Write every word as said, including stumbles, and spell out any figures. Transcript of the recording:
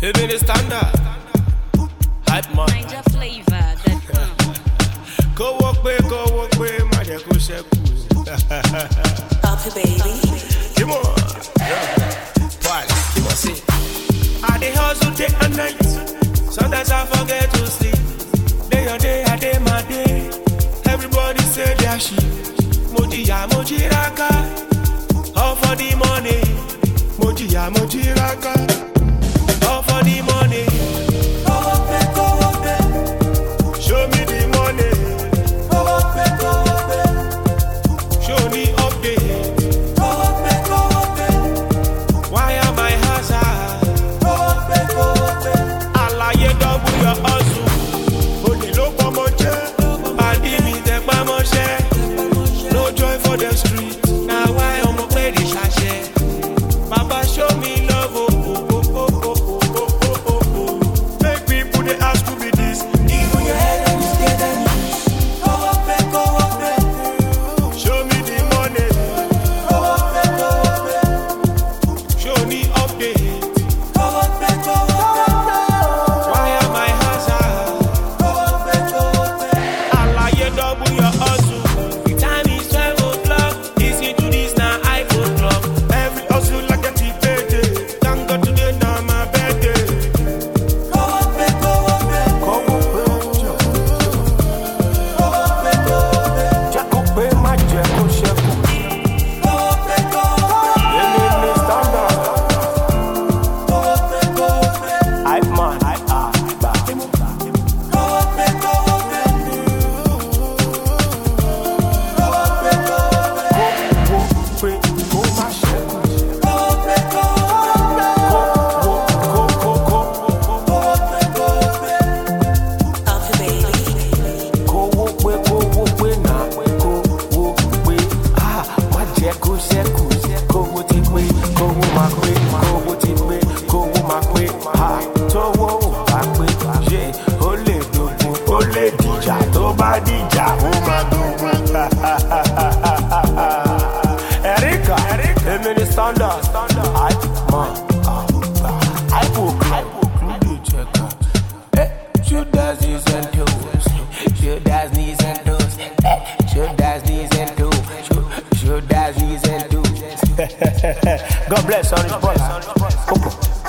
Even the standard. Hype man. Niger flavor. That Go walk way, go walk way, my dear, go shake. Up baby. Come on. Why? Come on, see. I dey hustle day and night. Sometimes I forget to sleep. Day or day, I day my day. Everybody say their shit. Mojiya, mojiraka. All for the money. Mojiya, mojiraka. All for the money. Go up, go up. Show me the money. Go up, go up. Show me update. Go up, go up. Why am I hazard? Go up, go up. Alaye double your hustle. Only low for my chair. I did me the mama share. No joy for the street. Now why am I play the sachet? Baba show me love. Oh, oh, oh, oh, oh, oh, oh, oh, oh. Make people they ask to be this. Even your head and you stay there. Go up, go up. Show me the money. Go up, go up. Show me update. Go up, go up. Why am I hazard? Go up, go up. Alaye double your hustle. The time is twelve o'clock. Listen to this now, I go clock. Every hustle like a T payday. Thank God today now my birthday. Go up, go up. Go up, go up. Jacob, my Jacob, Jacob. Go up, go up. Eleni standard. Go up, go up. Hype man, hype ah, ba. Go up, go up. Go up, go up. Go, go, go, my Jacob. Go up, go up. Go, go, go, go, go. Go up, go up. Up baby. Go away, go away now. Go away. Ah, my Jacob, Jacob. Go with it, way. Go with my way. Go with it, way. Go with my way. Ah, to wo back way. Yeah, ole dogun, ole dija. To ba dija, o ma dogun. Erika, Emily standard. Hype man. Hype hype check out. Eh, shoot does knees and toes. Shoot does knees and toes. Eh, shoot does knees and toes. Shoot, shoot does knees and toes. God bless on his brother. Come on.